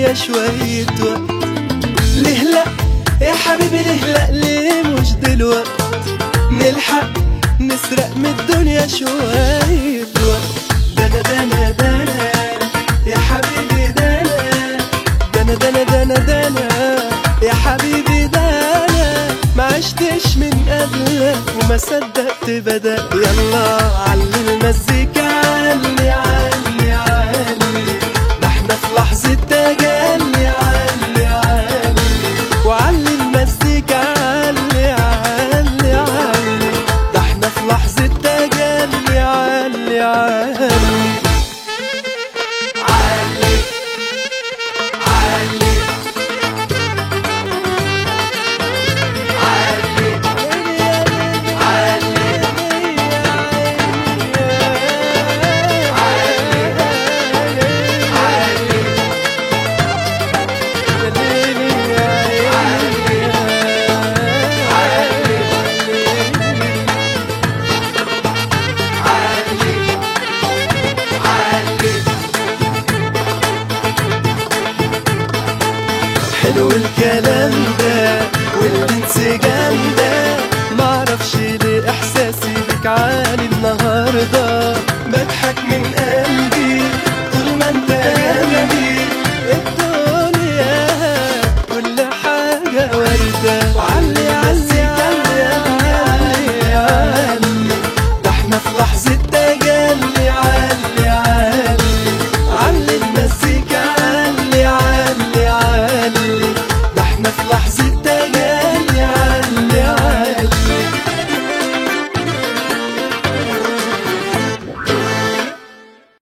الدنيا شوية وقت. ليه لأ يا حبيبي ليه لأ، ليه مش دلوقت نلحق نسرق من الدنيا شوية وقت. دنا دنا دنا يا حبيبي دنا دنا دنا دنا دنا يا حبيبي دنا، ما عشتش من قبلك وما صدقت بدأ. يلا علي المزيكا علي علي